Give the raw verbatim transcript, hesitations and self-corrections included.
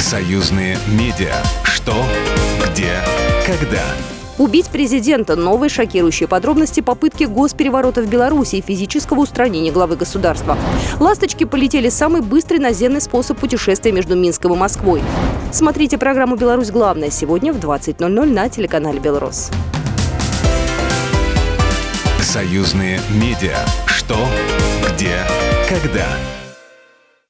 Союзные медиа. Что, где, когда. Убить президента. Новые шокирующие подробности попытки госпереворота в Беларуси и физического устранения главы государства. «Ласточки» полетели — самый быстрый наземный способ путешествия между Минском и Москвой. Смотрите программу «Беларусь. Главное» сегодня в двадцать ноль ноль на телеканале «Белрос». Союзные медиа. Что, где, когда.